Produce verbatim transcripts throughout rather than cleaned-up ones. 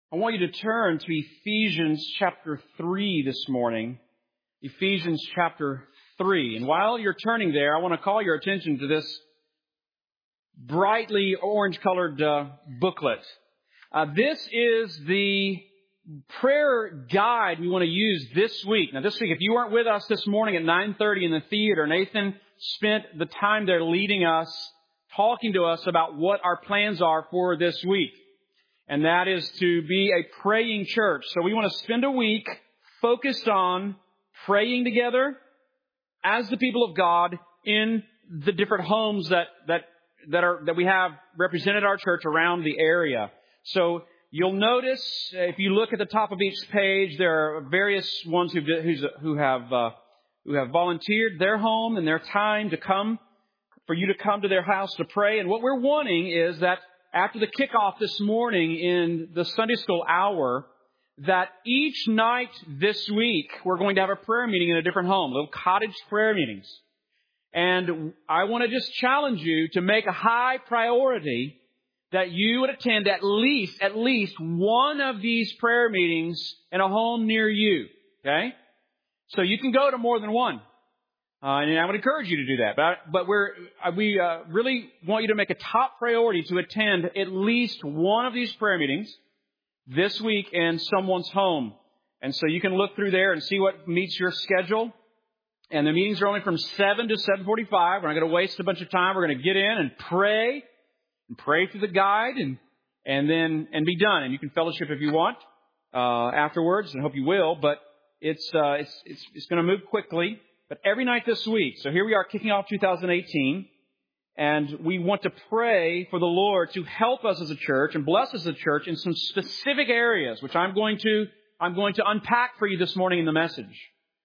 I want you to turn to Ephesians chapter three this morning. Ephesians chapter three. And while you're turning there, I want to call your attention to this brightly orange-colored uh, booklet. Uh, this is the prayer guide we want to use this week. Now, this week, if you weren't with us this morning at nine thirty in the theater, Nathan spent the time there leading us, talking to us about what our plans are for this week. And that is to be a praying church. So we want to spend a week focused on praying together as the people of God in the different homes that, that, that are, that we have represented our church around the area. So you'll notice, if you look at the top of each page, there are various ones who, who have, uh, who have volunteered their home and their time to come, for you to come to their house to pray. And what we're wanting is that after the kickoff this morning in the Sunday school hour, that each night this week, we're going to have a prayer meeting in a different home, little cottage prayer meetings. And I want to just challenge you to make a high priority that you would attend at least, at least one of these prayer meetings in a home near you. Okay? So you can go to more than one. Uh, and I would encourage you to do that. But, but we're, we uh, really want you to make a top priority to attend at least one of these prayer meetings this week in someone's home. And so you can look through there and see what meets your schedule. And the meetings are only from seven to seven forty-five. We're not going to waste a bunch of time. We're going to get in and pray and pray through the guide and, and then, and be done. And you can fellowship if you want, uh, afterwards, and I hope you will. But it's, uh, it's, it's, it's going to move quickly. But every night this week, so here we are kicking off two thousand eighteen, and we want to pray for the Lord to help us as a church and bless us as a church in some specific areas, which I'm going to, I'm going to unpack for you this morning in the message.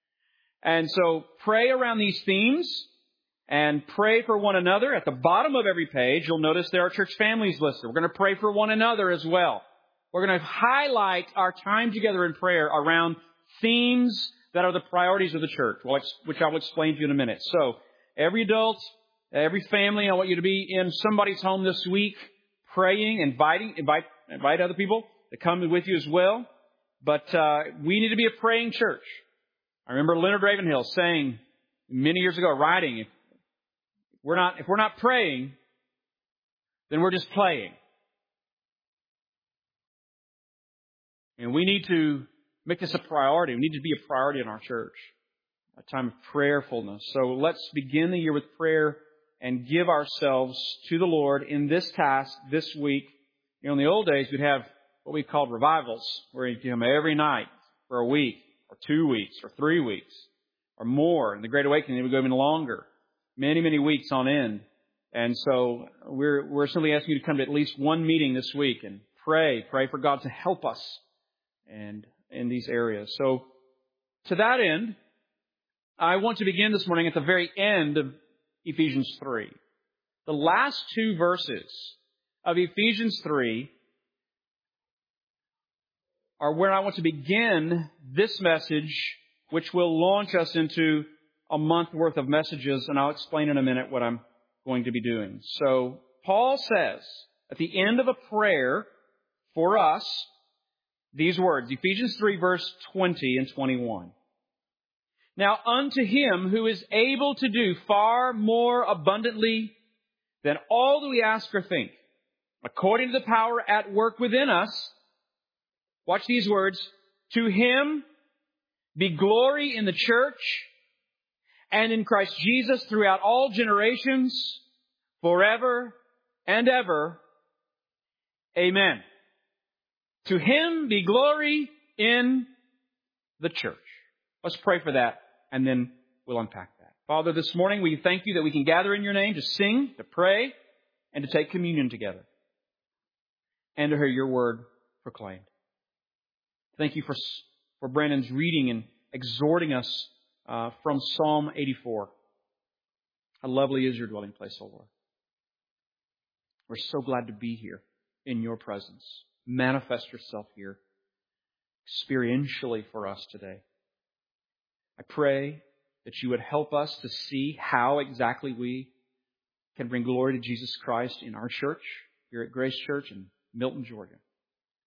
And so pray around these themes and pray for one another. At the bottom of every page, you'll notice there are church families listed. We're going to pray for one another as well. We're going to highlight our time together in prayer around themes that are the priorities of the church, which I will explain to you in a minute. So, every adult, every family, I want you to be in somebody's home this week, praying, inviting, invite, invite other people to come with you as well. But uh, we need to be a praying church. I remember Leonard Ravenhill saying many years ago, writing, if we're not, if we're not praying, then we're just playing. And we need to make this a priority. We need to be a priority in our church. A time of prayerfulness. So let's begin the year with prayer and give ourselves to the Lord in this task this week. You know, in the old days, we'd have what we called revivals, where you'd come every night for a week, or two weeks, or three weeks, or more. In the Great Awakening, it would go even longer. Many, many weeks on end. And so we're, we're simply asking you to come to at least one meeting this week and pray. Pray for God to help us and in these areas. So, to that end, I want to begin this morning at the very end of Ephesians three. The last two verses of Ephesians three are where I want to begin this message, which will launch us into a month worth of messages, and I'll explain in a minute what I'm going to be doing. So, Paul says at the end of a prayer for us, these words, Ephesians three, verse twenty and twenty-one. Now unto Him who is able to do far more abundantly than all that we ask or think, according to the power at work within us, watch these words, to Him be glory in the church and in Christ Jesus throughout all generations, forever and ever. Amen. To Him be glory in the church. Let's pray for that, and then we'll unpack that. Father, this morning we thank You that we can gather in Your name to sing, to pray, and to take communion together, and to hear Your word proclaimed. Thank You for, for Brandon's reading and exhorting us uh, from Psalm eighty-four. How lovely is Your dwelling place, O Lord. We're so glad to be here in Your presence. Manifest Yourself here experientially for us today. I pray that You would help us to see how exactly we can bring glory to Jesus Christ in our church, here at Grace Church in Milton, Georgia.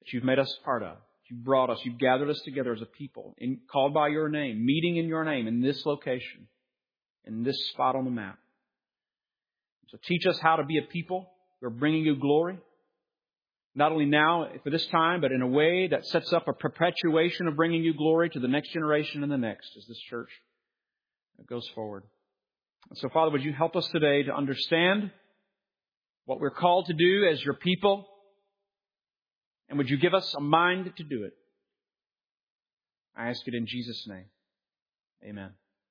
that you've made us part of. You've brought us, you've gathered us together as a people, in, called by your name, meeting in your name, in this location, in this spot on the map. So teach us how to be a people who are bringing you glory, not only now for this time, but in a way that sets up a perpetuation of bringing you glory to the next generation and the next as this church goes forward. And so, Father, would you help us today to understand what we're called to do as your people? And would you give us a mind to do it? I ask it in Jesus' name. Amen.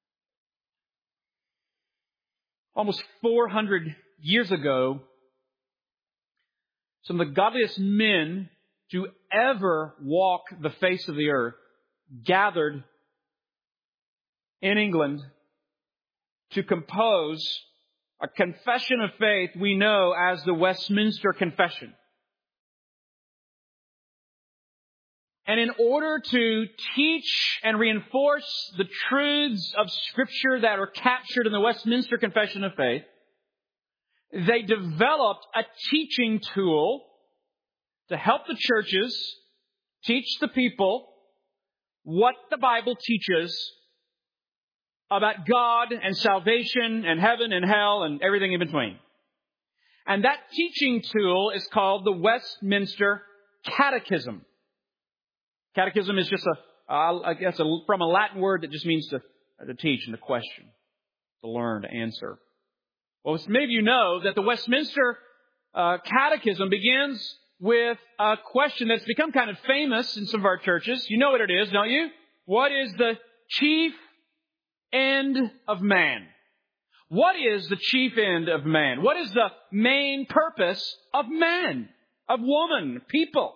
Almost four hundred years ago, some of the godliest men to ever walk the face of the earth gathered in England to compose a confession of faith we know as the Westminster Confession. And in order to teach and reinforce the truths of Scripture that are captured in the Westminster Confession of Faith, they developed a teaching tool to help the churches teach the people what the Bible teaches about God and salvation and heaven and hell and everything in between. And that teaching tool is called the Westminster Catechism. Catechism is just a, uh, I guess, a, from a Latin word that just means to, to teach and to question, to learn, to answer. Well, many of you know that the Westminster uh, Catechism begins with a question that's become kind of famous in some of our churches. You know what it is, don't you? What is the chief end of man? What is the chief end of man? What is the main purpose of man, of woman, people?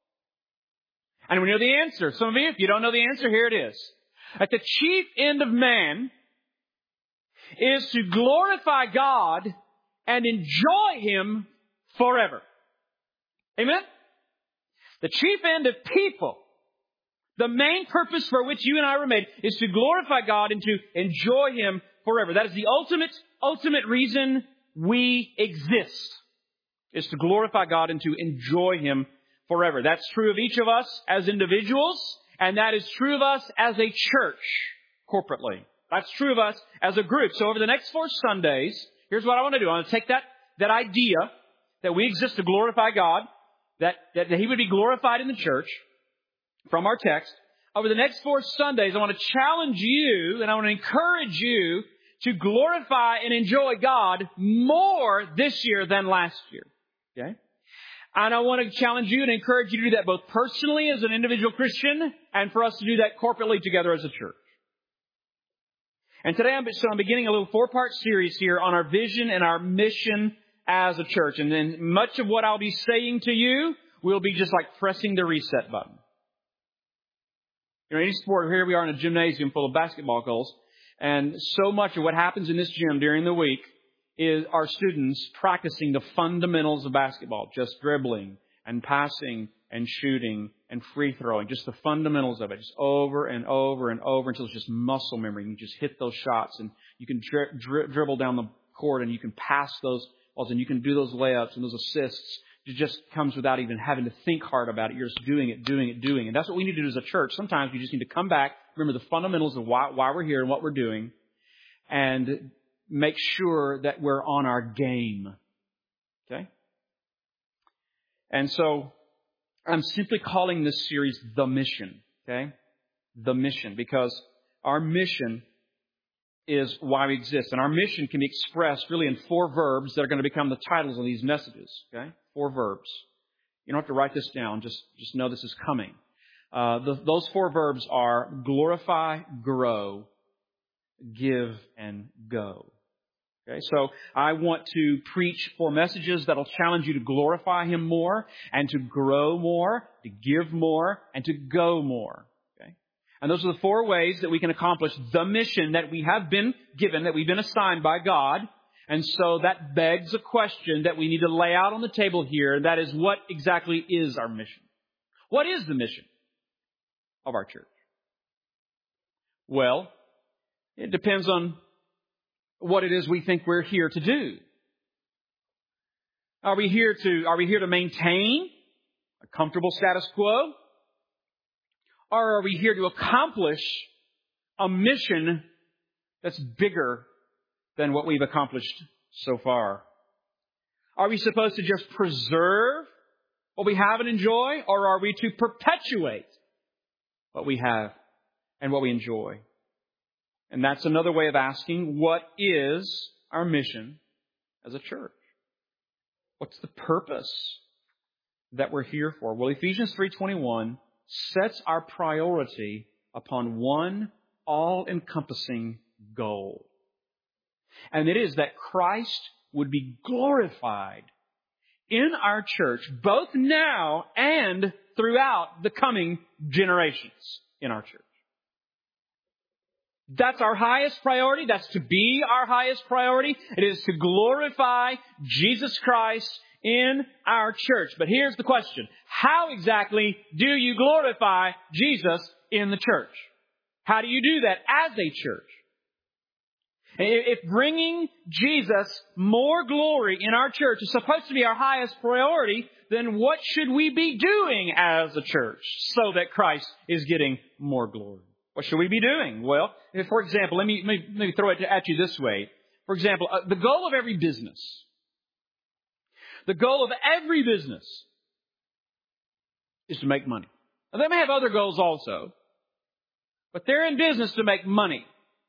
And we know the answer. Some of you, if you don't know the answer, here it is. That the chief end of man is to glorify God and enjoy Him forever. Amen? The chief end of people, the main purpose for which you and I were made, is to glorify God and to enjoy Him forever. That is the ultimate, ultimate reason we exist, is to glorify God and to enjoy Him forever. That's true of each of us as individuals, and that is true of us as a church, corporately. That's true of us as a group. So over the next four Sundays, here's what I want to do. I want to take that, that idea that we exist to glorify God, that, that, that He would be glorified in the church from our text. Over the next four Sundays, I want to challenge you and I want to encourage you to glorify and enjoy God more this year than last year. Okay? And I want to challenge you and encourage you to do that both personally as an individual Christian and for us to do that corporately together as a church. And today I'm, so I'm beginning a little four-part series here on our vision and our mission as a church. And then much of what I'll be saying to you will be just like pressing the reset button. You know, any sport, here we are in a gymnasium full of basketball goals. And so much of what happens in this gym during the week is our students practicing the fundamentals of basketball, just dribbling and passing and shooting and free throwing, just the fundamentals of it, just over and over and over until it's just muscle memory. You just hit those shots and you can dri- dri- dribble down the court and you can pass those balls and you can do those layups and those assists. It just comes without even having to think hard about it. You're just doing it, doing it, doing it. And that's what we need to do as a church. Sometimes we just need to come back, remember the fundamentals of why, why we're here and what we're doing, and make sure that we're on our game. Okay? And so I'm simply calling this series The Mission. Okay? The Mission. Because our mission is why we exist. And our mission can be expressed really in four verbs that are going to become the titles of these messages. Okay? Four verbs. You don't have to write this down. Just, just know this is coming. Uh, the, those four verbs are glorify, grow, give, and go. Okay, so I want to preach four messages that'll challenge you to glorify Him more and to grow more, to give more, and to go more. Okay, and those are the four ways that we can accomplish the mission that we have been given, that we've been assigned by God. And so that begs a question that we need to lay out on the table here. And that is, what exactly is our mission? What is the mission of our church? Well, it depends on what it is we think we're here to do. Are we here to, are we here to maintain a comfortable status quo? Or are we here to accomplish a mission that's bigger than what we've accomplished so far? Are we supposed to just preserve what we have and enjoy? Or are we to perpetuate what we have and what we enjoy? And that's another way of asking, what is our mission as a church? What's the purpose that we're here for? Well, Ephesians three twenty-one sets our priority upon one all-encompassing goal. And it is that Christ would be glorified in our church, both now and throughout the coming generations in our church. That's our highest priority. That's to be our highest priority. It is to glorify Jesus Christ in our church. But here's the question. How exactly do you glorify Jesus in the church? How do you do that as a church? If bringing Jesus more glory in our church is supposed to be our highest priority, then what should we be doing as a church so that Christ is getting more glory? What should we be doing? Well, for example, let me, let me, let me throw it at you this way. For example, uh, the goal of every business, the goal of every business is to make money. Now, they may have other goals also, but they're in business to make money.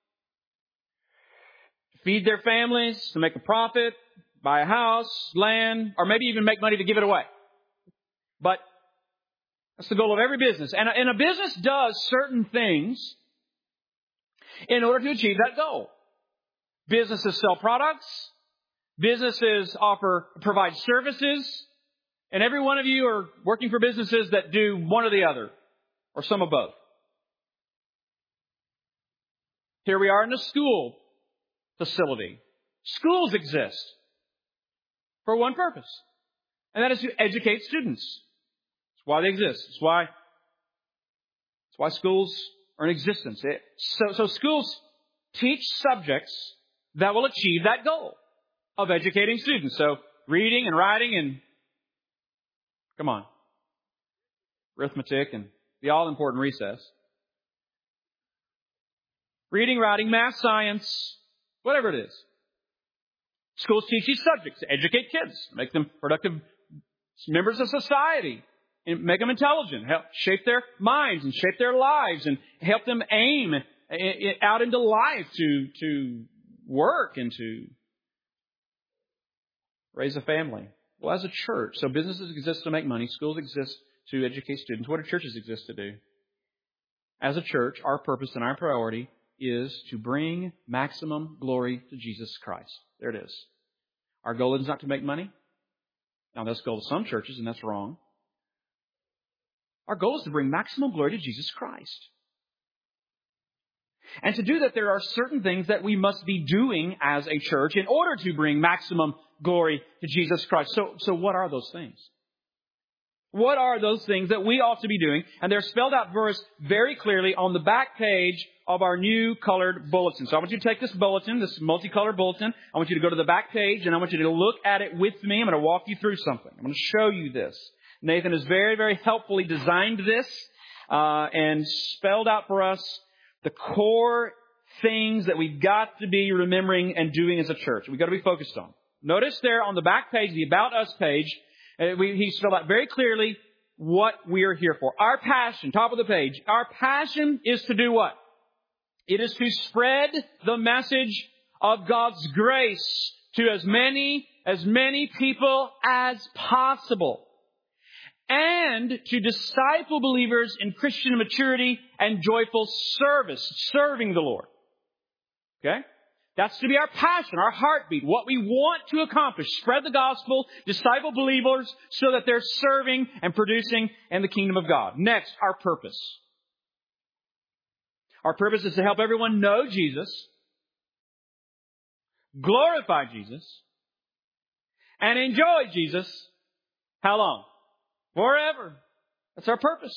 To feed their families, to make a profit, buy a house, land, or maybe even make money to give it away. But that's the goal of every business. And a, and a business does certain things in order to achieve that goal. Businesses sell products. Businesses offer, provide services. And every one of you are working for businesses that do one or the other, or some of both. Here we are in a school facility. Schools exist for one purpose, and that is to educate students. That's why they exist. That's why, that's why schools are in existence. It, so, so schools teach subjects that will achieve that goal of educating students. So reading and writing and, come on, arithmetic and the all-important recess. Reading, writing, math, science, whatever it is. Schools teach these subjects to educate kids, make them productive members of society, and make them intelligent, help shape their minds and shape their lives, and help them aim out into life to, to work and to raise a family. Well, as a church, so businesses exist to make money, schools exist to educate students. What do churches exist to do? As a church, our purpose and our priority is to bring maximum glory to Jesus Christ. There it is. Our goal is not to make money. Now, that's the goal of some churches, and that's wrong. Our goal is to bring maximum glory to Jesus Christ. And to do that, there are certain things that we must be doing as a church in order to bring maximum glory to Jesus Christ. So, so what are those things? What are those things that we ought to be doing? And they're spelled out for us very clearly on the back page of our new colored bulletin. So I want you to take this bulletin, this multicolored bulletin. I want you to go to the back page and I want you to look at it with me. I'm going to walk you through something. I'm going to show you this. Nathan has very, very helpfully designed this uh, and spelled out for us the core things that we've got to be remembering and doing as a church. We've got to be focused on. Notice there on the back page, the About Us page, uh, we, he spelled out very clearly what we are here for. Our passion, top of the page, our passion is to do what? It is to spread the message of God's grace to as many, as many people as possible. And to disciple believers in Christian maturity and joyful service, serving the Lord. Okay? That's to be our passion, our heartbeat, what we want to accomplish. Spread the gospel, disciple believers so that they're serving and producing in the kingdom of God. Next, our purpose. Our purpose is to help everyone know Jesus, glorify Jesus, and enjoy Jesus. How long? Forever. That's our purpose.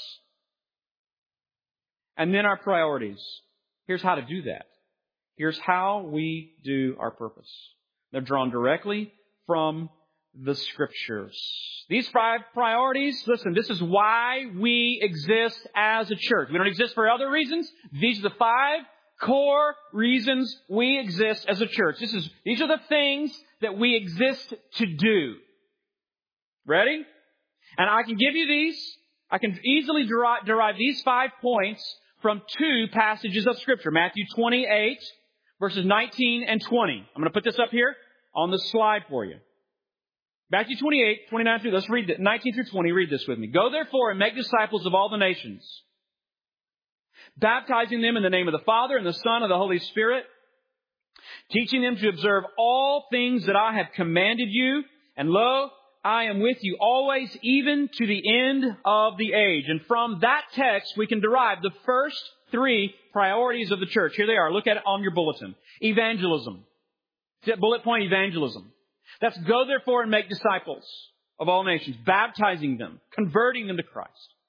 And then our priorities. Here's how to do that. Here's how we do our purpose. They're drawn directly from the Scriptures. These five priorities, listen, this is why we exist as a church. We don't exist for other reasons. These are the five core reasons we exist as a church. This is, these are the things that we exist to do. Ready? And I can give you these. I can easily derive, derive these five points from two passages of Scripture. Matthew twenty-eight, verses nineteen and twenty. I'm going to put this up here on the slide for you. Matthew twenty-eight, twenty-nine through, let's read it. nineteen through twenty, read this with me. Go therefore and make disciples of all the nations, baptizing them in the name of the Father and the Son and the Holy Spirit, teaching them to observe all things that I have commanded you. And lo, I am with you always, even to the end of the age. And from that text, we can derive the first three priorities of the church. Here they are. Look at it on your bulletin. Evangelism. Bullet point, evangelism. That's go therefore and make disciples of all nations, baptizing them, converting them to Christ.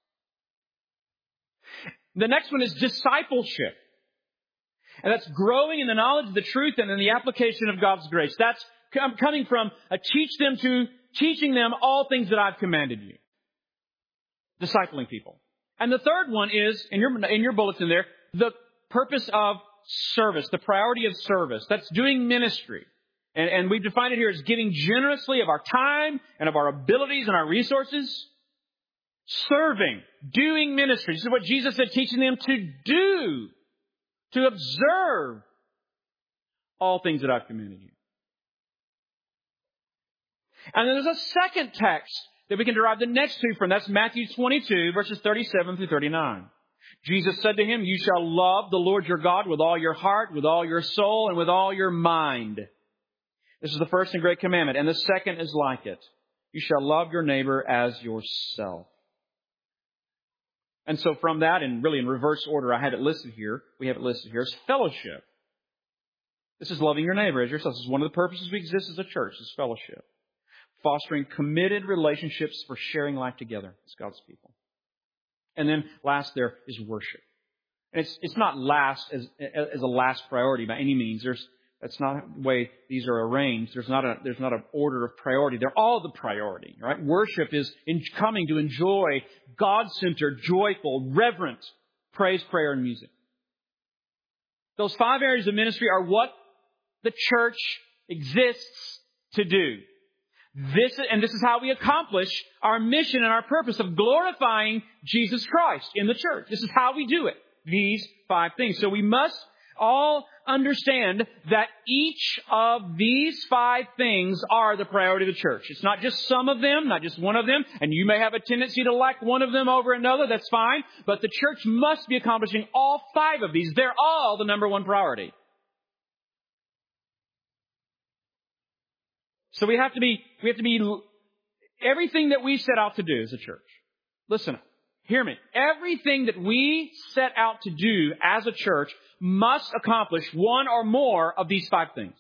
The next one is discipleship. And that's growing in the knowledge of the truth and in the application of God's grace. That's coming from a teach them to teaching them all things that I've commanded you. Discipling people. And the third one is, in your, in your bulletin there, the purpose of service, the priority of service. That's doing ministry. And, and we've defined it here as giving generously of our time and of our abilities and our resources. Serving, doing ministry. This is what Jesus said, teaching them to do, to observe all things that I've commanded you. And then there's a second text that we can derive the next two from. That's Matthew twenty-two, verses thirty-seven through thirty-nine. Jesus said to him, you shall love the Lord your God with all your heart, with all your soul, and with all your mind. This is the first and great commandment. And the second is like it. You shall love your neighbor as yourself. And so from that, and really in reverse order, I had it listed here. We have it listed here as fellowship. This is loving your neighbor as yourself. This is one of the purposes we exist as a church, is fellowship. Fostering committed relationships for sharing life together as God's people. And then last there is worship. And it's it's not last as as a last priority by any means. There's that's not the way these are arranged. There's not a there's not an order of priority. They're all the priority, right? Worship is in coming to enjoy God-centered, joyful, reverent praise, prayer, and music. Those five areas of ministry are what the church exists to do. This, and this is how we accomplish our mission and our purpose of glorifying Jesus Christ in the church. This is how we do it. These five things. So we must all understand that each of these five things are the priority of the church. It's not just some of them, not just one of them. And you may have a tendency to like one of them over another. That's fine. But the church must be accomplishing all five of these. They're all the number one priority. So we have to be, we have to be, everything that we set out to do as a church. Listen, hear me. Everything that we set out to do as a church must accomplish one or more of these five things.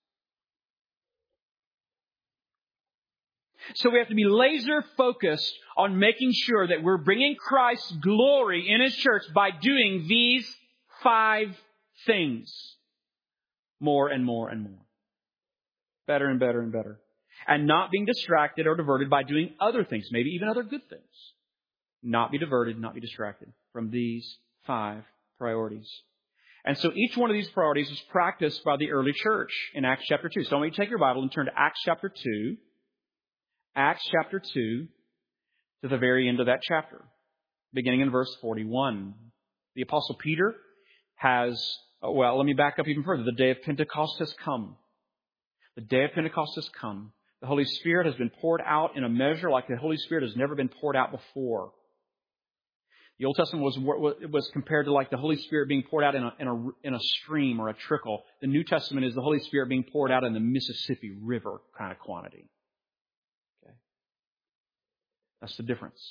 So we have to be laser focused on making sure that we're bringing Christ's glory in His church by doing these five things. More and more and more. Better and better and better. And not being distracted or diverted by doing other things, maybe even other good things. Not be diverted, not be distracted from these five priorities. And so each one of these priorities was practiced by the early church in Acts chapter two. So I want you to take your Bible and turn to Acts chapter two. Acts chapter two, to the very end of that chapter, beginning in verse forty-one. The Apostle Peter has, well, let me back up even further. The day of Pentecost has come. The day of Pentecost has come. The Holy Spirit has been poured out in a measure like the Holy Spirit has never been poured out before. The Old Testament was was compared to like the Holy Spirit being poured out in a, in a, in a stream or a trickle. The New Testament is the Holy Spirit being poured out in the Mississippi River kind of quantity. Okay, that's the difference.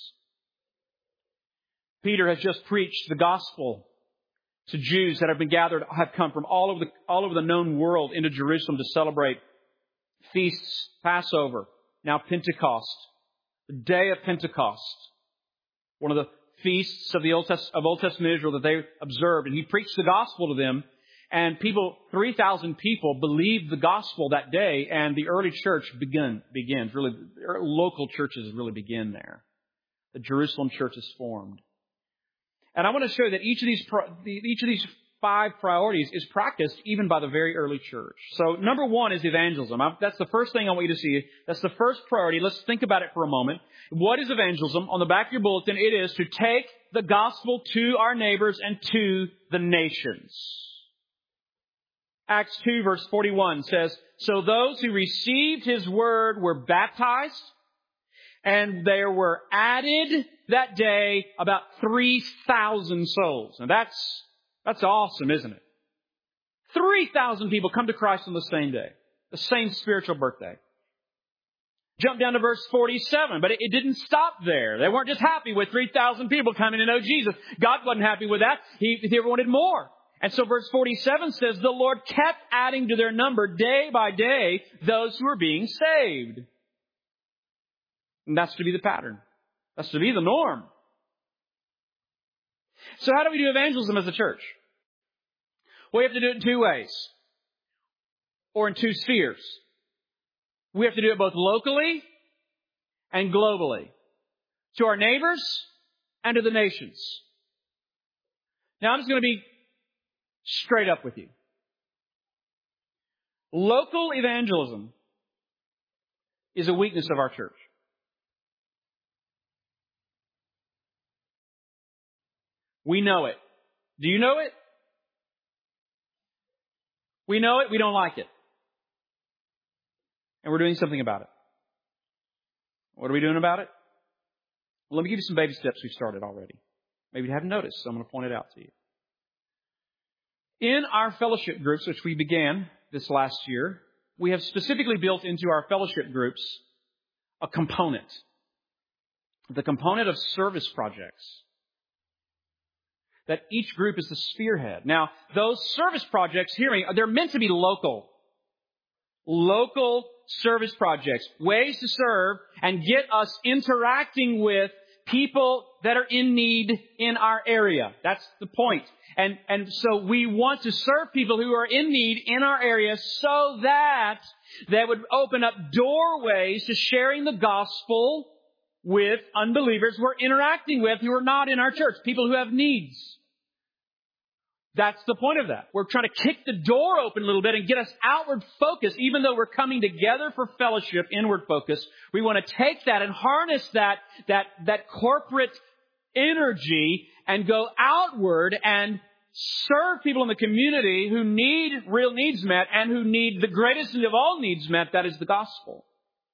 Peter has just preached the gospel to Jews that have been gathered, have come from all over the all over the known world into Jerusalem to celebrate feasts, Passover, now Pentecost, the day of Pentecost, one of the feasts of the Old, Test, of Old Testament Israel that they observed. And he preached the gospel to them. And people, three thousand people believed the gospel that day, and the early church begun, begins. Really, local churches really begin there. The Jerusalem church is formed. And I want to show you that each of these, each of these five priorities is practiced even by the very early church. So number one is evangelism. That's the first thing I want you to see. That's the first priority. Let's think about it for a moment. What is evangelism? On the back of your bulletin, it is to take the gospel to our neighbors and to the nations. Acts two verse forty-one says, "So those who received His word were baptized, and there were added that day about three thousand souls." Now that's That's awesome, isn't it? three thousand people come to Christ on the same day. The same spiritual birthday. Jump down to verse forty-seven, but it, it didn't stop there. They weren't just happy with three thousand people coming to know Jesus. God wasn't happy with that. He, he wanted more. And so verse forty-seven says, "The Lord kept adding to their number day by day those who were being saved." And that's to be the pattern. That's to be the norm. So how do we do evangelism as a church? We have to do it in two ways. Or in two spheres. We have to do it both locally and globally. To our neighbors and to the nations. Now I'm just going to be straight up with you. Local evangelism is a weakness of our church. We know it. Do you know it? We know it. We don't like it. And we're doing something about it. What are we doing about it? Well, let me give you some baby steps we've started already. Maybe you haven't noticed, so I'm going to point it out to you. In our fellowship groups, which we began this last year, we have specifically built into our fellowship groups a component. The component of service projects. That each group is the spearhead. Now, those service projects, hear me, they're meant to be local. Local service projects. Ways to serve and get us interacting with people that are in need in our area. That's the point. And, and so we want to serve people who are in need in our area so that they would open up doorways to sharing the gospel with unbelievers we're interacting with who are not in our church. People who have needs. That's the point of that. We're trying to kick the door open a little bit and get us outward focused. Even though we're coming together for fellowship, inward focus, we want to take that and harness that, that, that corporate energy and go outward and serve people in the community who need real needs met and who need the greatest of all needs met, that is the gospel.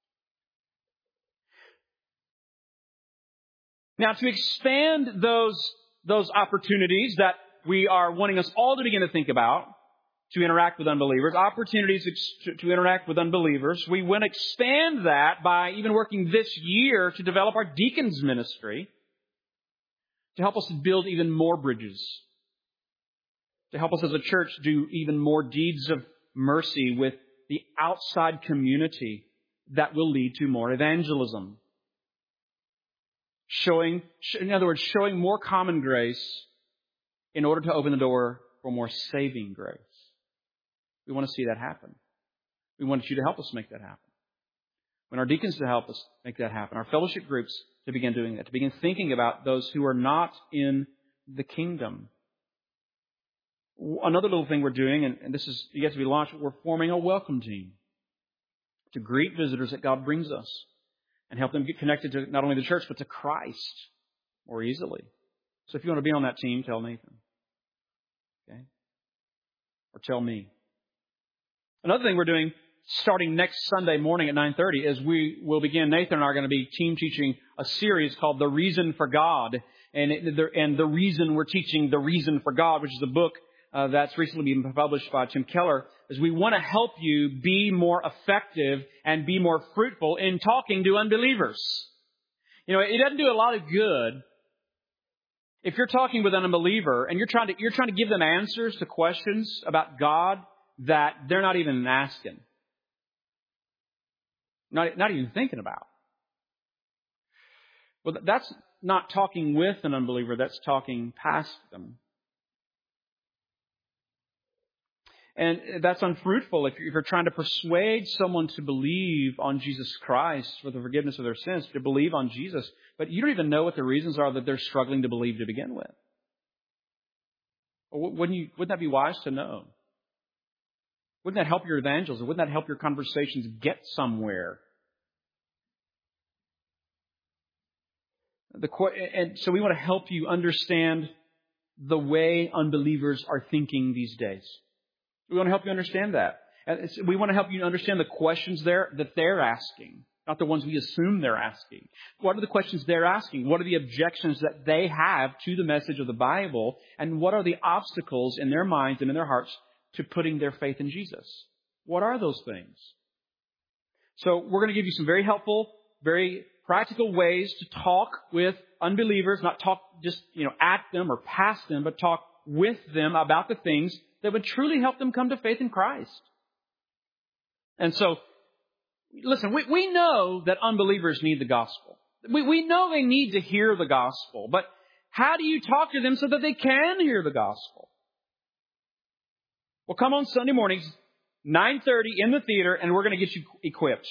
Now, to expand those, those opportunities that we are wanting us all to begin to think about, to interact with unbelievers, opportunities to, to interact with unbelievers, we want to expand that by even working this year to develop our deacons ministry, to help us build even more bridges, to help us as a church do even more deeds of mercy with the outside community that will lead to more evangelism. Showing, in other words, showing more common grace in order to open the door for more saving grace. We want to see that happen. We want you to help us make that happen. We want our deacons to help us make that happen. Our fellowship groups to begin doing that, to begin thinking about those who are not in the kingdom. Another little thing we're doing, and, and this is yet to be launched, we're forming a welcome team to greet visitors that God brings us and help them get connected to not only the church, but to Christ more easily. So if you want to be on that team, tell Nathan. Okay? Or tell me. Another thing we're doing starting next Sunday morning at nine thirty is we will begin, Nathan and I are going to be team teaching a series called The Reason for God. And, it, and the reason we're teaching The Reason for God, which is a book uh, that's recently been published by Tim Keller, is we want to help you be more effective and be more fruitful in talking to unbelievers. You know, it doesn't do a lot of good if you're talking with an unbeliever and you're trying to you're trying to give them answers to questions about God that they're not even asking, not not even thinking about. Well, that's not talking with an unbeliever. That's talking past them. And that's unfruitful if you're trying to persuade someone to believe on Jesus Christ for the forgiveness of their sins, to believe on Jesus, but you don't even know what the reasons are that they're struggling to believe to begin with. Wouldn't you, wouldn't that be wise to know? Wouldn't that help your evangelism? Wouldn't that help your conversations get somewhere? The, and so we want to help you understand the way unbelievers are thinking these days. We want to help you understand that. And we want to help you understand the questions there that they're asking, not the ones we assume they're asking. What are the questions they're asking? What are the objections that they have to the message of the Bible? And what are the obstacles in their minds and in their hearts to putting their faith in Jesus? What are those things? So we're going to give you some very helpful, very practical ways to talk with unbelievers, not talk just, you know, at them or past them, but talk with them about the things that would truly help them come to faith in Christ. And so, listen, we, we know that unbelievers need the gospel. We, we know they need to hear the gospel, but how do you talk to them so that they can hear the gospel? Well, come on Sunday mornings, nine thirty in the theater, and we're going to get you equipped.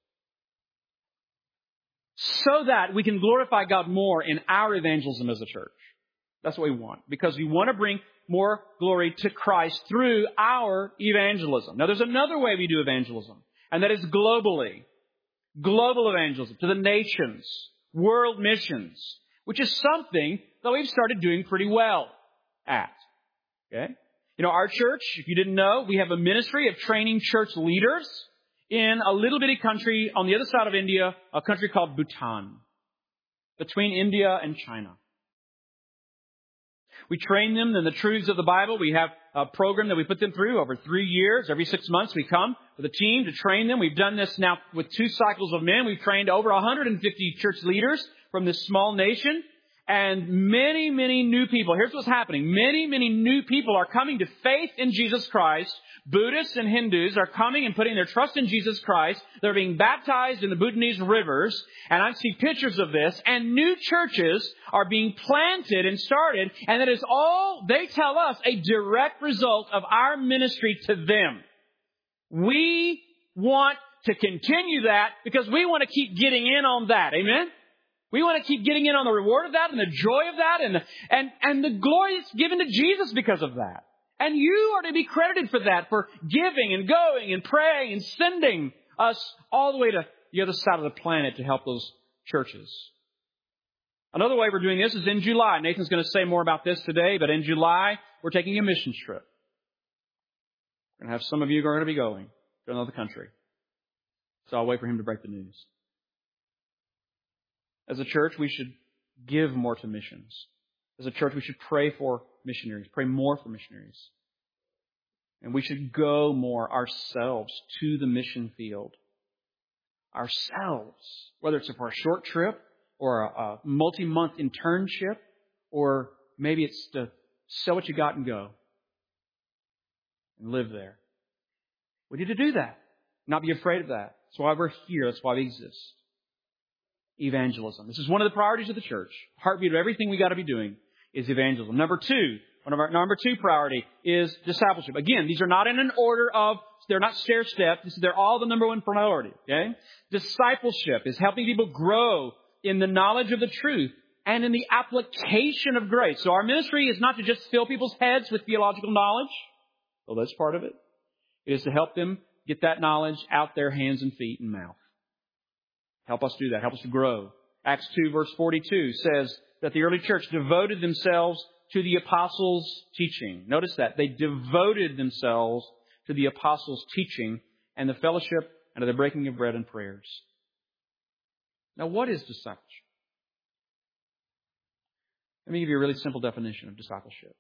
So that we can glorify God more in our evangelism as a church. That's what we want. Because we want to bring more glory to Christ through our evangelism. Now, there's another way we do evangelism, and that is globally. Global evangelism to the nations, world missions, which is something that we've started doing pretty well at. Okay? You know, our church, if you didn't know, we have a ministry of training church leaders in a little bitty country on the other side of India, a country called Bhutan, between India and China. We train them in the truths of the Bible. We have a program that we put them through over three years. Every six months we come with a team to train them. We've done this now with two cycles of men. We've trained over one hundred fifty church leaders from this small nation. And many, many new people. Here's what's happening. Many, many new people are coming to faith in Jesus Christ. Buddhists and Hindus are coming and putting their trust in Jesus Christ. They're being baptized in the Bhutanese rivers. And I see pictures of this. And new churches are being planted and started. And that is all, they tell us, a direct result of our ministry to them. We want to continue that because we want to keep getting in on that. Amen? We want to keep getting in on the reward of that and the joy of that and the, and, and the glory that's given to Jesus because of that. And you are to be credited for that, for giving and going and praying and sending us all the way to the other side of the planet to help those churches. Another way we're doing this is in July. Nathan's going to say more about this today, but in July, we're taking a mission trip. We're going to have some of you who are going to be going to another country. So I'll wait for him to break the news. As a church, we should give more to missions. As a church, we should pray for missionaries, pray more for missionaries. And we should go more ourselves to the mission field. Ourselves. Whether it's for a short trip or a, a multi-month internship, or maybe it's to sell what you got and go and live there. We need to do that. Not be afraid of that. That's why we're here. That's why we exist. Evangelism. This is one of the priorities of the church. Heartbeat of everything we got to be doing is evangelism. Number two, one of our number two priority is discipleship. Again, these are not in an order of, they're not stair-step. They're all the number one priority. Okay? Discipleship is helping people grow in the knowledge of the truth and in the application of grace. So our ministry is not to just fill people's heads with theological knowledge. Well, that's part of it. It is to help them get that knowledge out their hands and feet and mouth. Help us do that. Help us to grow. Acts two verse forty-two says that the early church devoted themselves to the apostles' teaching. Notice that. They devoted themselves to the apostles' teaching and the fellowship and to the breaking of bread and prayers. Now, what is discipleship? Let me give you a really simple definition of discipleship.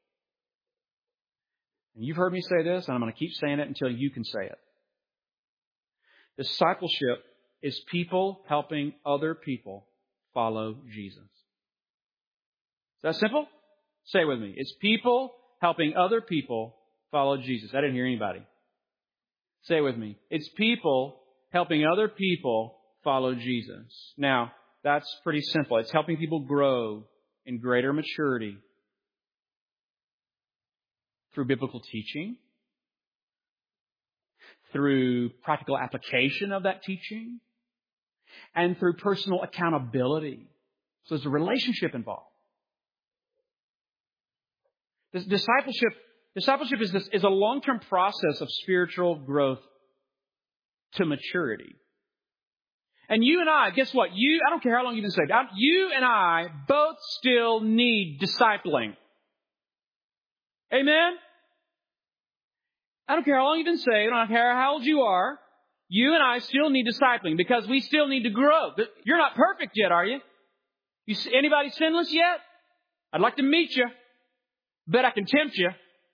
And you've heard me say this, and I'm going to keep saying it until you can say it. Discipleship is people helping other people follow Jesus. Is that simple? Say it with me. It's people helping other people follow Jesus. I didn't hear anybody. Say it with me. It's people helping other people follow Jesus. Now, that's pretty simple. It's helping people grow in greater maturity through biblical teaching, through practical application of that teaching, and through personal accountability. So there's a relationship involved. This discipleship, discipleship is, this, is a long-term process of spiritual growth to maturity. And you and I, guess what? You, I don't care how long you've been saved. You and I both still need discipling. Amen? I don't care how long you've been saved. I don't care how old you are. You and I still need discipling because we still need to grow. You're not perfect yet, are you? You anybody sinless yet? I'd like to meet you. Bet I can tempt you.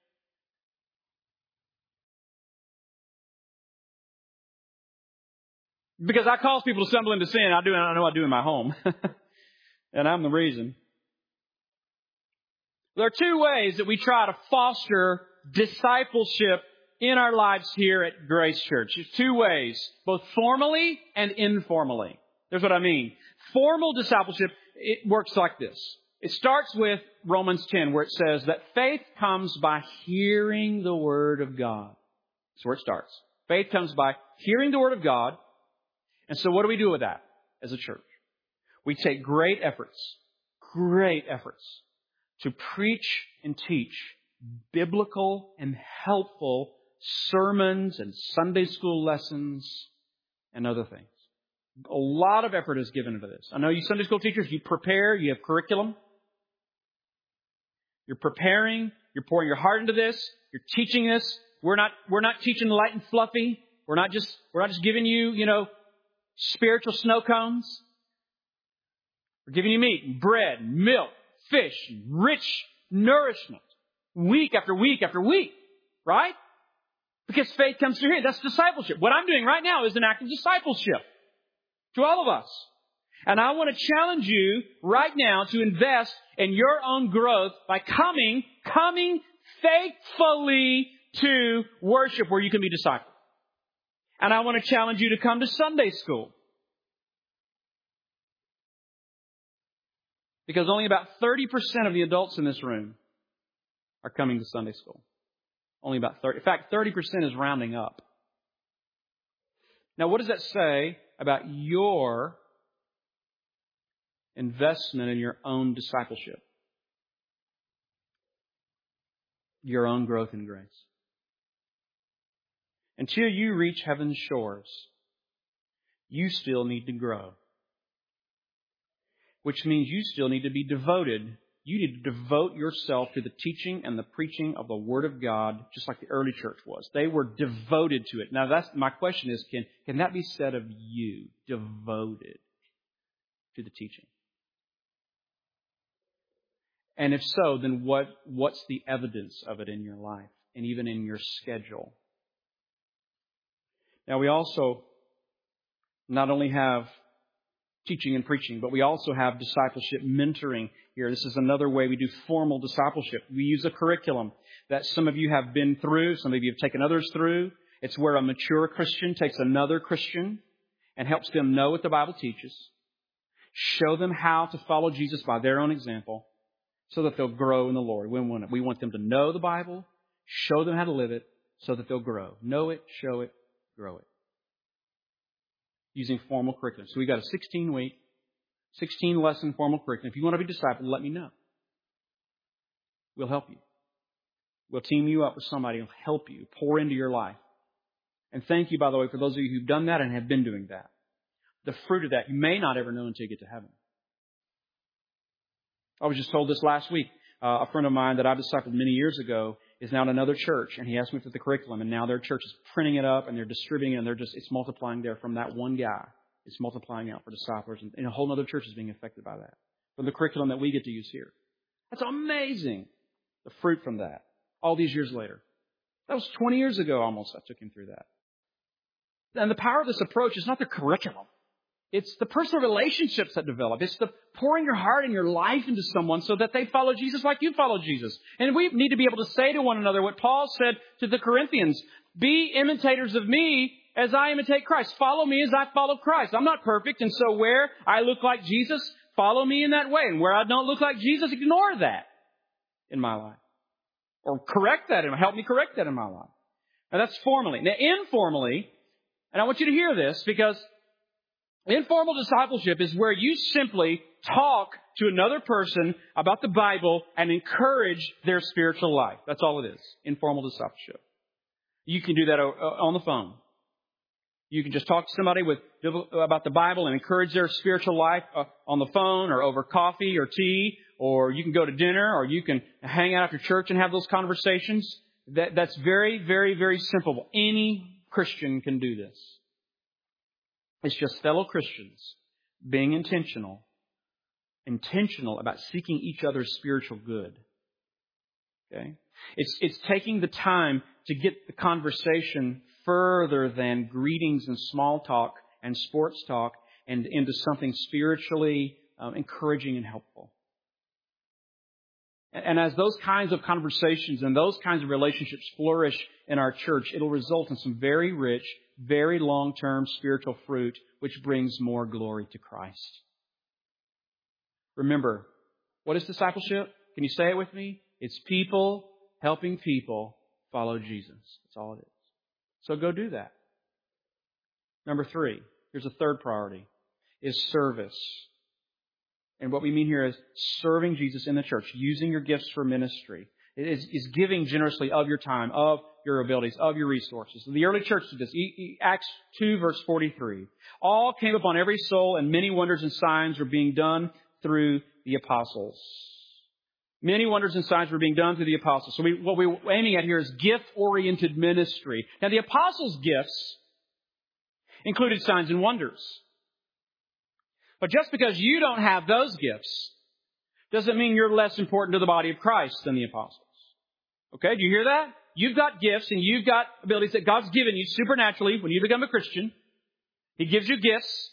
Because I cause people to stumble into sin. I do. I know I do in my home. And I'm the reason. There are two ways that we try to foster discipleship in our lives here at Grace Church. There's two ways, both formally and informally. Here's what I mean. Formal discipleship, it works like this. It starts with Romans ten, where it says that faith comes by hearing the Word of God. That's where it starts. Faith comes by hearing the Word of God. And so what do we do with that as a church? We take great efforts, great efforts to preach and teach biblical and helpful sermons and Sunday school lessons and other things. A lot of effort is given into this. I know you Sunday school teachers, you prepare, you have curriculum. You're preparing, you're pouring your heart into this, you're teaching this. We're not, we're not teaching light and fluffy. We're not just, we're not just giving you, you know, spiritual snow cones. We're giving you meat, bread, milk, fish, rich nourishment, week after week after week, right? Because faith comes through here. That's discipleship. What I'm doing right now is an act of discipleship to all of us. And I want to challenge you right now to invest in your own growth by coming, coming faithfully to worship where you can be discipled. And I want to challenge you to come to Sunday school. Because only about thirty percent of the adults in this room are coming to Sunday school. Only about thirty. In fact, thirty percent is rounding up. Now, what does that say about your investment in your own discipleship? Your own growth in grace. Until you reach heaven's shores, you still need to grow. Which means you still need to be devoted. You need to devote yourself to the teaching and the preaching of the Word of God, just like the early church was. They were devoted to it. Now, that's my question is, can, can that be said of you? Devoted to the teaching. And if so, then what, what's the evidence of it in your life and even in your schedule? Now, we also not only have teaching and preaching, but we also have discipleship mentoring here. This is another way we do formal discipleship. We use a curriculum that some of you have been through, some of you have taken others through. It's where a mature Christian takes another Christian and helps them know what the Bible teaches, show them how to follow Jesus by their own example so that they'll grow in the Lord. We want, we want them to know the Bible, show them how to live it so that they'll grow. Know it, show it, grow it. Using formal curriculum. So we've got a sixteen-week, sixteen-lesson formal curriculum. If you want to be discipled, let me know. We'll help you. We'll team you up with somebody who'll help you, pour into your life. And thank you, by the way, for those of you who've done that and have been doing that. The fruit of that you may not ever know until you get to heaven. I was just told this last week. Uh, a friend of mine that I discipled many years ago is now in another church, and he asked me for the curriculum, and now their church is printing it up, and they're distributing it, and they're just, it's multiplying there from that one guy. It's multiplying out for disciples, and, and a whole other church is being affected by that. From the curriculum that we get to use here. That's amazing. The fruit from that. All these years later. That was twenty years ago almost I took him through that. And the power of this approach is not the curriculum. It's the personal relationships that develop. It's the pouring your heart and your life into someone so that they follow Jesus like you follow Jesus. And we need to be able to say to one another what Paul said to the Corinthians. Be imitators of me as I imitate Christ. Follow me as I follow Christ. I'm not perfect. And so where I look like Jesus, follow me in that way. And where I don't look like Jesus, ignore that in my life. Or correct that and help me correct that in my life. Now that's formally. Now informally, and I want you to hear this because informal discipleship is where you simply talk to another person about the Bible and encourage their spiritual life. That's all it is. Informal discipleship. You can do that on the phone. You can just talk to somebody with about the Bible and encourage their spiritual life on the phone or over coffee or tea, or you can go to dinner, or you can hang out after church and have those conversations. That, that's very, very, very simple. Any Christian can do this. It's just fellow Christians being intentional, intentional about seeking each other's spiritual good. Okay? It's, it's taking the time to get the conversation further than greetings and small talk and sports talk and into something spiritually um, encouraging and helpful. And, and as those kinds of conversations and those kinds of relationships flourish in our church, it'll result in some very rich, very long-term spiritual fruit, which brings more glory to Christ. Remember, what is discipleship? Can you say it with me? It's people helping people follow Jesus. That's all it is. So go do that. Number three, here's a third priority, is service. And what we mean here is serving Jesus in the church, using your gifts for ministry. It is, is giving generously of your time, of your abilities, of your resources. The early church did this. Acts two, verse forty-three. All came upon every soul, and many wonders and signs were being done through the apostles. Many wonders and signs were being done through the apostles. So we, what we're aiming at here is gift-oriented ministry. Now, the apostles' gifts included signs and wonders. But just because you don't have those gifts doesn't mean you're less important to the body of Christ than the apostles. Okay, do you hear that? You've got gifts and you've got abilities that God's given you supernaturally when you become a Christian. He gives you gifts.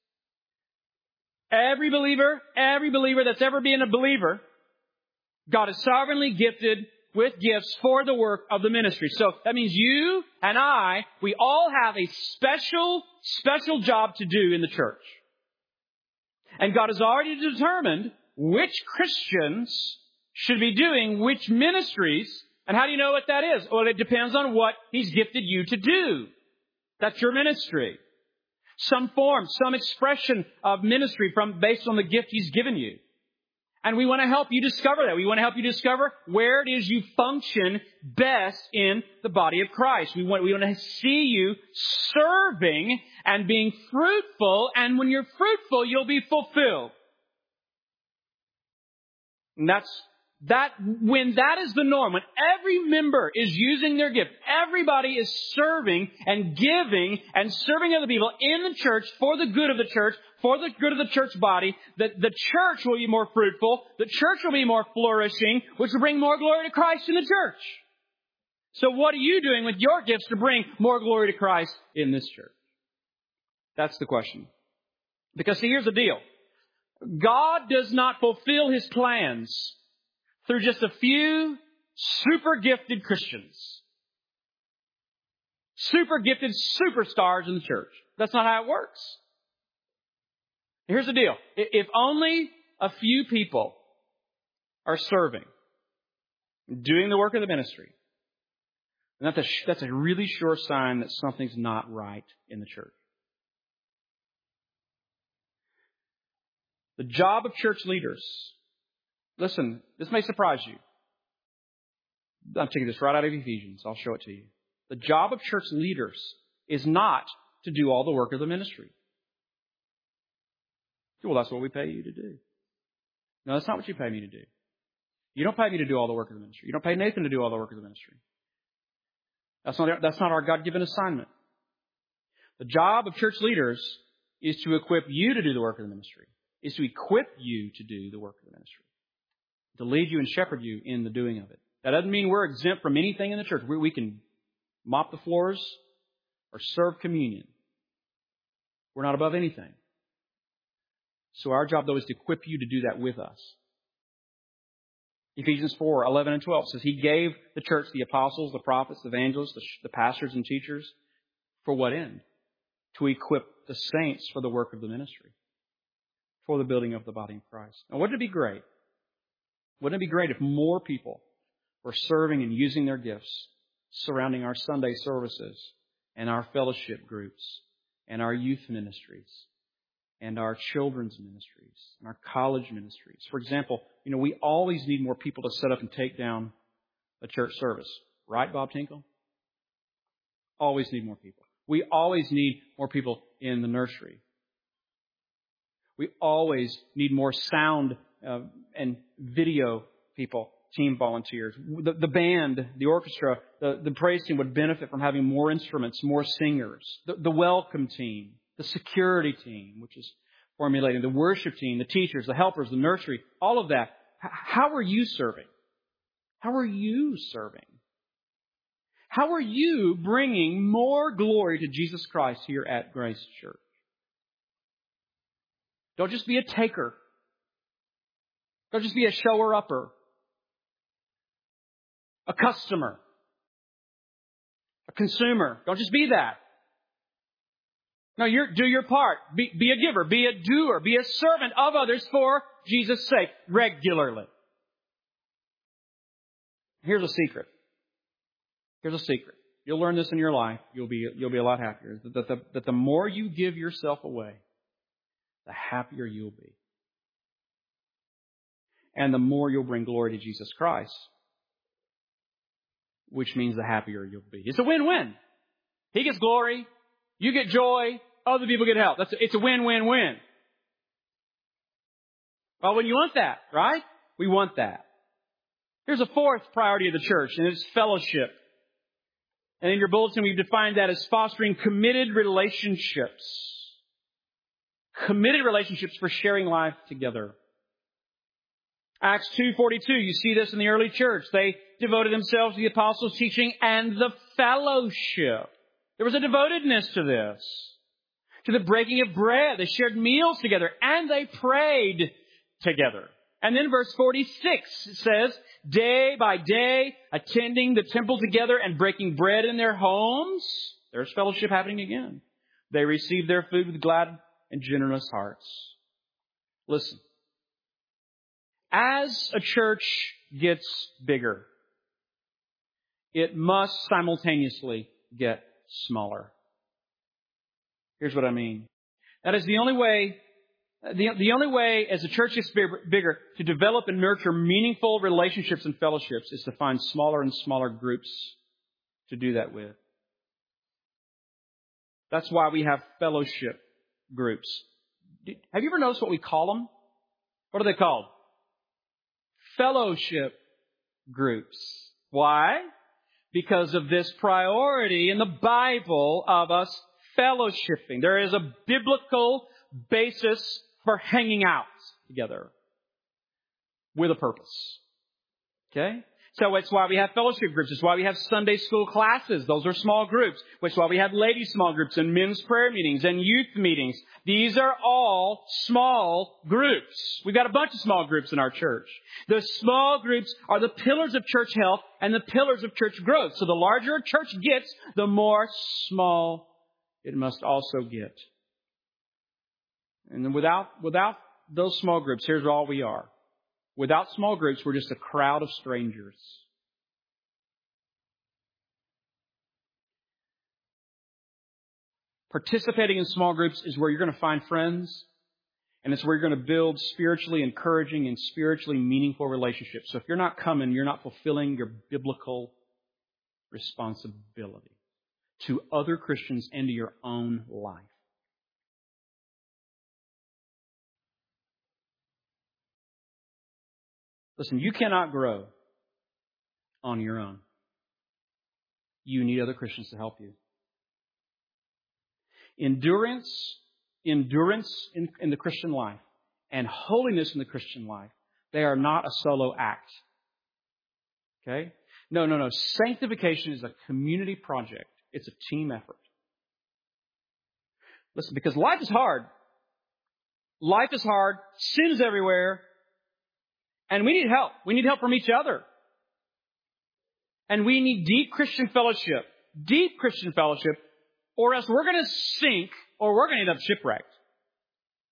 Every believer, every believer that's ever been a believer, God is sovereignly gifted with gifts for the work of the ministry. So that means you and I, we all have a special, special job to do in the church. And God has already determined which Christians should be doing which ministries. And how do you know what that is? Well, it depends on what He's gifted you to do. That's your ministry. Some form, some expression of ministry from based on the gift He's given you. And we want to help you discover that. We want to help you discover where it is you function best in the body of Christ. We want, we want to see you serving and being fruitful. And when you're fruitful, you'll be fulfilled. And that's, that, when that is the norm, when every member is using their gift, everybody is serving and giving and serving other people in the church for the good of the church, for the good of the church body, that the church will be more fruitful, the church will be more flourishing, which will bring more glory to Christ in the church. So what are you doing with your gifts to bring more glory to Christ in this church? That's the question. Because see, here's the deal. God does not fulfill His plans through just a few super gifted Christians. Super gifted superstars in the church. That's not how it works. Here's the deal. If only a few people are serving, doing the work of the ministry, then that's a, that's a really sure sign that something's not right in the church. The job of church leaders. Listen, this may surprise you. I'm taking this right out of Ephesians. I'll show it to you. The job of church leaders is not to do all the work of the ministry. Well, that's what we pay you to do. No, that's not what you pay me to do. You don't pay me to do all the work of the ministry. You don't pay Nathan to do all the work of the ministry. That's not, that's not our God-given assignment. The job of church leaders is to equip you to do the work of the ministry. Is to equip you to do the work of the ministry. To lead you and shepherd you in the doing of it. That doesn't mean we're exempt from anything in the church. We, we can mop the floors or serve communion. We're not above anything. So our job, though, is to equip you to do that with us. Ephesians four, eleven and twelve says He gave the church the apostles, the prophets, the evangelists, the, the pastors and teachers. For what end? To equip the saints for the work of the ministry. For the building of the body of Christ. Now, wouldn't it be great? Wouldn't it be great if more people were serving and using their gifts surrounding our Sunday services and our fellowship groups and our youth ministries and our children's ministries and our college ministries. For example, you know, we always need more people to set up and take down a church service. Right, Bob Tinkle? Always need more people. We always need more people in the nursery. We always need more sound uh, and video people, team volunteers. The, the band, the orchestra, the, the praise team would benefit from having more instruments, more singers. The, the welcome team, the security team, which is formulating, the worship team, the teachers, the helpers, the nursery, all of that. H- how are you serving? How are you serving? How are you bringing more glory to Jesus Christ here at Grace Church? Don't just be a taker. Don't just be a shower-upper. A customer. A consumer. Don't just be that. No, you're, do your part. Be, be a giver. Be a doer. Be a servant of others for Jesus' sake regularly. Here's a secret. Here's a secret. You'll learn this in your life. You'll be, you'll be a lot happier. That the, that the more you give yourself away, the happier you'll be. And the more you'll bring glory to Jesus Christ, which means the happier you'll be. It's a win-win. He gets glory, you get joy, other people get help. That's a, it's a win-win-win. Well, when you want that, right? We want that. Here's a fourth priority of the church, and it's fellowship. And in your bulletin, we've defined that as fostering committed relationships. Committed relationships for sharing life together. Acts two forty-two, you see this in the early church. They devoted themselves to the apostles' teaching and the fellowship. There was a devotedness to this. To the breaking of bread. They shared meals together and they prayed together. And then verse forty-six says, day by day, attending the temple together and breaking bread in their homes. There's fellowship happening again. They received their food with glad and generous hearts. Listen. As a church gets bigger, it must simultaneously get smaller. Here's what I mean. That is the only way, the, the only way as a church gets bigger to develop and nurture meaningful relationships and fellowships is to find smaller and smaller groups to do that with. That's why we have fellowship groups. Have you ever noticed what we call them? What are they called? Fellowship groups. Why? Because of this priority in the Bible of us fellowshipping. There is a biblical basis for hanging out together with a purpose. Okay? So it's why we have fellowship groups. It's why we have Sunday school classes. Those are small groups. It's why we have ladies' small groups and men's prayer meetings and youth meetings. These are all small groups. We've got a bunch of small groups in our church. The small groups are the pillars of church health and the pillars of church growth. So the larger a church gets, the more small it must also get. And without, without those small groups, here's all we are. Without small groups, we're just a crowd of strangers. Participating in small groups is where you're going to find friends, and it's where you're going to build spiritually encouraging and spiritually meaningful relationships. So if you're not coming, you're not fulfilling your biblical responsibility to other Christians and to your own life. Listen, you cannot grow on your own. You need other Christians to help you. Endurance, endurance in, in the Christian life and holiness in the Christian life, they are not a solo act. Okay? No, no, no. Sanctification is a community project. It's a team effort. Listen, because life is hard. Life is hard. Sin is everywhere. And we need help. We need help from each other. And we need deep Christian fellowship. Deep Christian fellowship. Or else we're going to sink or we're going to end up shipwrecked.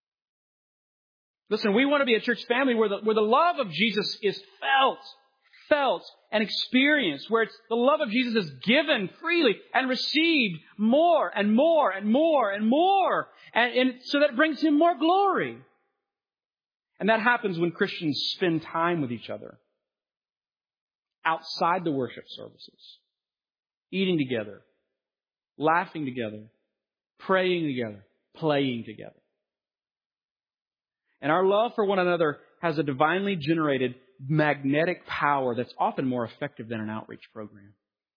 Listen, we want to be a church family where the, where the love of Jesus is felt. felt and experienced, where it's the love of Jesus is given freely and received more and more and more and more, and, and so that it brings Him more glory. And that happens when Christians spend time with each other outside the worship services, eating together, laughing together, praying together, playing together. And our love for one another has a divinely generated magnetic power that's often more effective than an outreach program.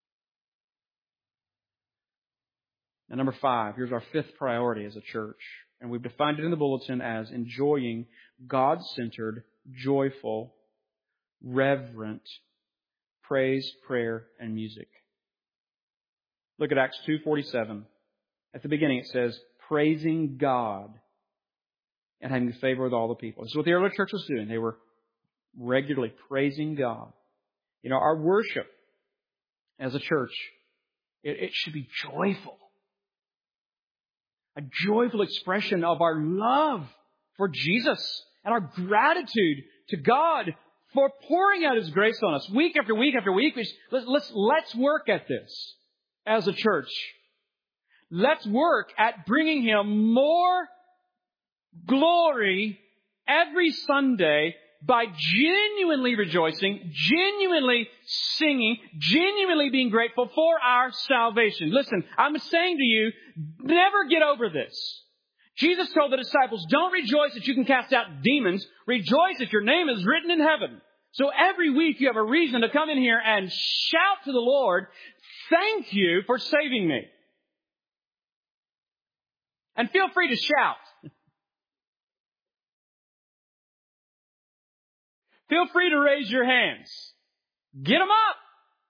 Now, number five, here's our fifth priority as a church. And we've defined it in the bulletin as enjoying God-centered, joyful, reverent praise, prayer, and music. Look at Acts two forty-seven. At the beginning it says, praising God and having favor with all the people. This is what the early church was doing. They were regularly praising God. You know, our worship as a church, it, it should be joyful. A joyful expression of our love for Jesus and our gratitude to God for pouring out His grace on us week after week after week. Let's, let's, let's work at this as a church. Let's work at bringing Him more glory every Sunday by genuinely rejoicing, genuinely singing, genuinely being grateful for our salvation. Listen, I'm saying to you, never get over this. Jesus told the disciples, don't rejoice that you can cast out demons. Rejoice that your name is written in heaven. So every week you have a reason to come in here and shout to the Lord, thank you for saving me. And feel free to shout. Feel free to raise your hands. Get them up.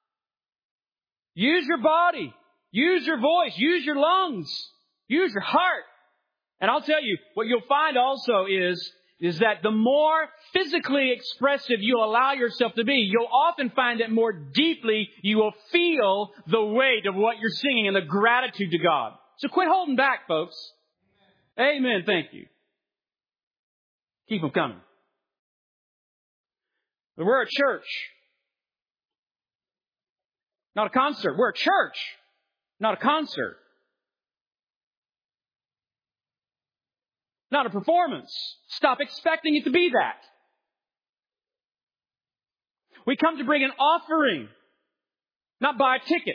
Use your body. Use your voice. Use your lungs. Use your heart. And I'll tell you, what you'll find also is, is that the more physically expressive you allow yourself to be, you'll often find that more deeply you will feel the weight of what you're singing and the gratitude to God. So quit holding back, folks. Amen. Thank you. Keep them coming. But we're a church. Not a concert. We're a church. Not a concert. Not a performance. Stop expecting it to be that. We come to bring an offering, not buy a ticket.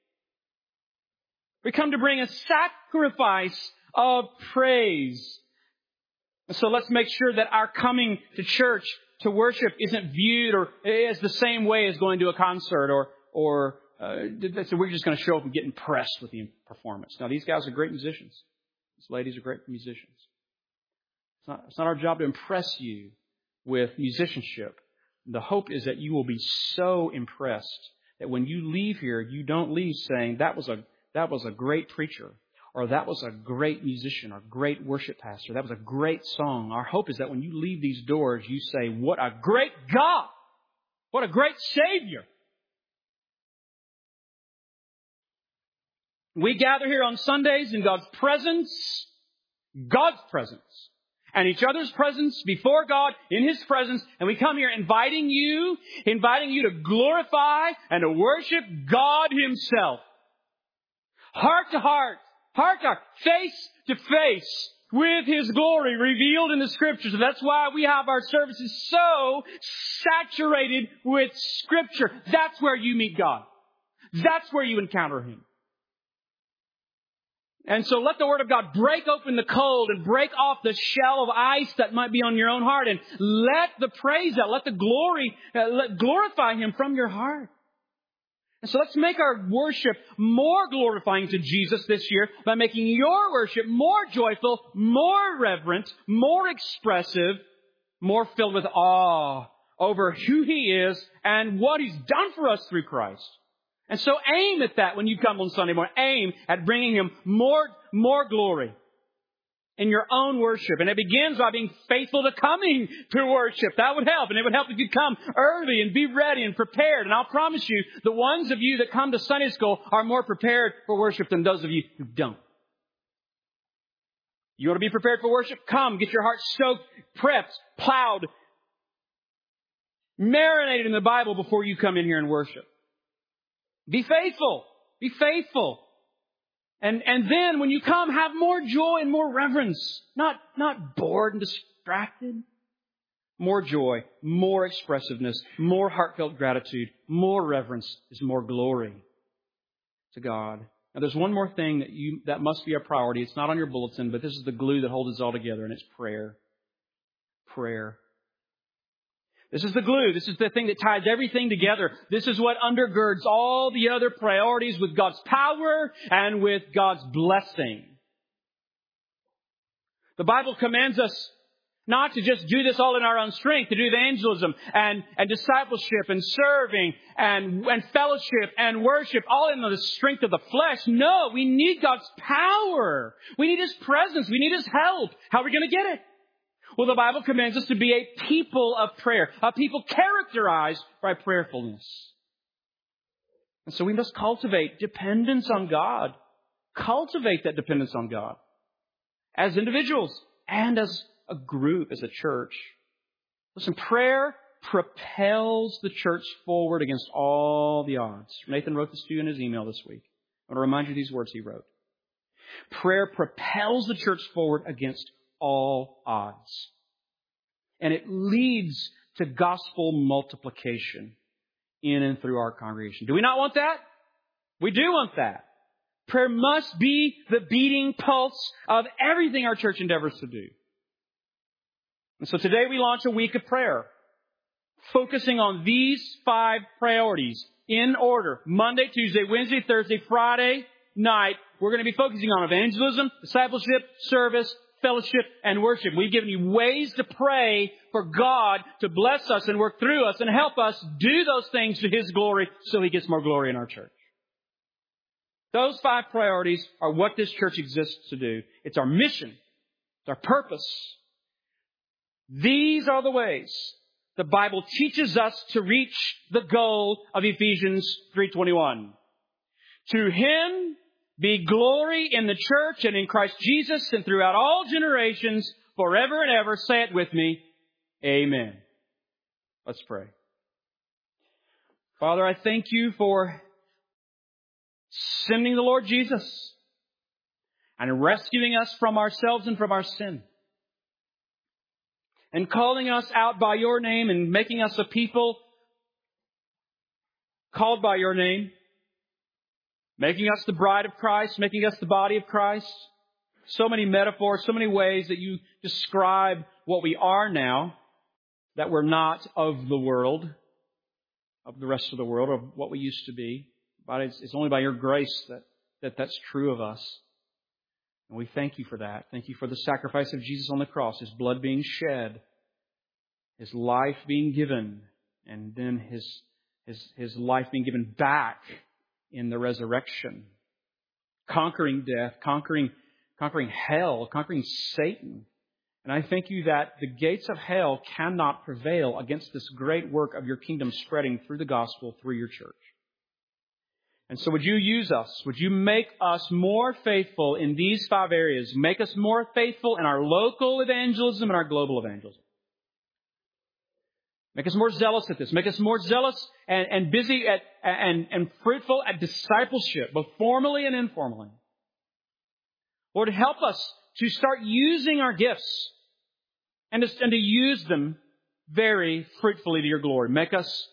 We come to bring a sacrifice of praise. So let's make sure that our coming to church to worship isn't viewed or as the same way as going to a concert or, or uh, so we're just going to show up and get impressed with the performance. Now, these guys are great musicians. These ladies are great musicians. It's not, it's not our job to impress you with musicianship. The hope is that you will be so impressed that when you leave here, you don't leave saying, that was a, that was a great preacher, or that was a great musician, or great worship pastor, that was a great song. Our hope is that when you leave these doors, you say, what a great God! What a great Savior! We gather here on Sundays in God's presence, God's presence, and each other's presence before God in His presence. And we come here inviting you, inviting you to glorify and to worship God Himself. Heart to heart, heart to heart, face to face with His glory revealed in the Scriptures. And that's why we have our services so saturated with Scripture. That's where you meet God. That's where you encounter Him. And so let the Word of God break open the cold and break off the shell of ice that might be on your own heart, and let the praise out, let the glory, uh, let glorify Him from your heart. And so let's make our worship more glorifying to Jesus this year by making your worship more joyful, more reverent, more expressive, more filled with awe over who He is and what He's done for us through Christ. And so aim at that when you come on Sunday morning. Aim at bringing Him more, more glory in your own worship. And it begins by being faithful to coming to worship. That would help. And it would help if you come early and be ready and prepared. And I'll promise you, the ones of you that come to Sunday school are more prepared for worship than those of you who don't. You want to be prepared for worship? Come, get your heart soaked, prepped, plowed, Marinate it in the Bible before you come in here and worship. Be faithful. Be faithful. And, and then when you come, have more joy and more reverence. Not, not bored and distracted. More joy, more expressiveness, more heartfelt gratitude, more reverence is more glory to God. Now there's one more thing that you, that must be a priority. It's not on your bulletin, but this is the glue that holds us all together, and it's prayer. Prayer. This is the glue. This is the thing that ties everything together. This is what undergirds all the other priorities with God's power and with God's blessing. The Bible commands us not to just do this all in our own strength, to do evangelism and, and discipleship and serving and, and fellowship and worship all in the strength of the flesh. No, we need God's power. We need His presence. We need His help. How are we going to get it? Well, the Bible commands us to be a people of prayer, a people characterized by prayerfulness. And so we must cultivate dependence on God. Cultivate that dependence on God as individuals and as a group, as a church. Listen, prayer propels the church forward against all the odds. Nathan wrote this to you in his email this week. I want to remind you of these words he wrote. Prayer propels the church forward against all odds. And it leads to gospel multiplication in and through our congregation. Do we not want that? We do want that. Prayer must be the beating pulse of everything our church endeavors to do. And so today we launch a week of prayer, focusing on these five priorities in order. Monday, Tuesday, Wednesday, Thursday, Friday night, we're going to be focusing on evangelism, discipleship, service, fellowship, and worship. We've given you ways to pray for God to bless us and work through us and help us do those things to His glory so He gets more glory in our church. Those five priorities are what this church exists to do. It's our mission. It's our purpose. These are the ways the Bible teaches us to reach the goal of Ephesians three twenty-one. To Him be glory in the church and in Christ Jesus and throughout all generations, forever and ever. Say it with me. Amen. Let's pray. Father, I thank You for sending the Lord Jesus and rescuing us from ourselves and from our sin, and calling us out by Your name and making us a people called by Your name, making us the bride of Christ, making us the body of Christ. So many metaphors, so many ways that You describe what we are now, that we're not of the world, of the rest of the world, of what we used to be. But it's, it's only by Your grace that, that that's true of us. And we thank You for that. Thank You for the sacrifice of Jesus on the cross, His blood being shed, His life being given, and then His, His, His life being given back in the resurrection. Conquering death, conquering, conquering hell, conquering Satan. And I thank You that the gates of hell cannot prevail against this great work of Your kingdom spreading through the gospel, through Your church. And so would You use us? Would You make us more faithful in these five areas? Make us more faithful in our local evangelism and our global evangelism. Make us more zealous at this. Make us more zealous and, and busy at, and, and fruitful at discipleship, both formally and informally. Lord, help us to start using our gifts and to, and to use them very fruitfully to Your glory. Make us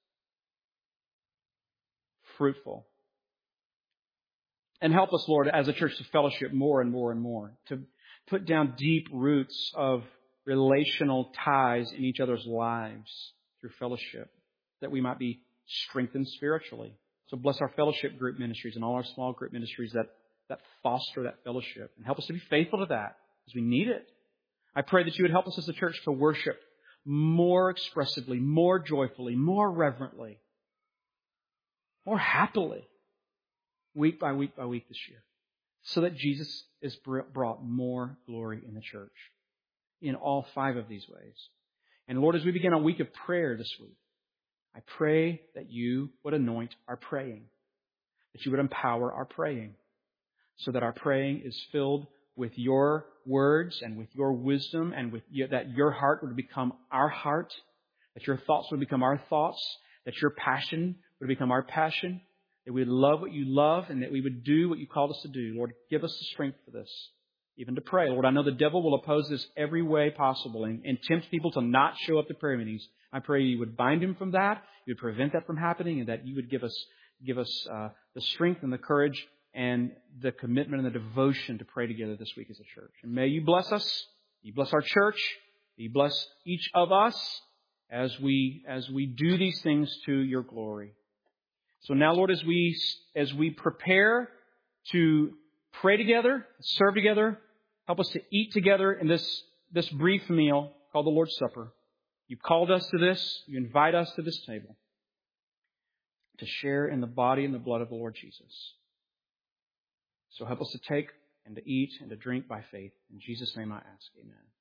fruitful. And help us, Lord, as a church to fellowship more and more and more, to put down deep roots of relational ties in each other's lives through fellowship, that we might be strengthened spiritually. So bless our fellowship group ministries and all our small group ministries that, that foster that fellowship, and help us to be faithful to that as we need it. I pray that You would help us as a church to worship more expressively, more joyfully, more reverently, more happily, week by week by week this year, so that Jesus is brought more glory in the church in all five of these ways. And Lord, as we begin a week of prayer this week, I pray that You would anoint our praying, that You would empower our praying, so that our praying is filled with Your words and with Your wisdom, and with that Your heart would become our heart, that your thoughts would become our thoughts, that your passion would become our passion, that we would love what you love, and that we would do what you called us to do. Lord, give us the strength for this, even to pray. Lord, I know the devil will oppose this every way possible and, and tempt people to not show up to prayer meetings. I pray you would bind him from that, you would prevent that from happening, and that you would give us give us uh, the strength and the courage and the commitment and the devotion to pray together this week as a church. And may you bless us, you bless our church, you bless each of us as we as we do these things to your glory. So now, Lord, as we as we prepare to pray together, serve together, help us to eat together in this, this brief meal called the Lord's Supper. You called us to this. You invite us to this table to share in the body and the blood of the Lord Jesus. So help us to take and to eat and to drink by faith. In Jesus' name I ask, amen.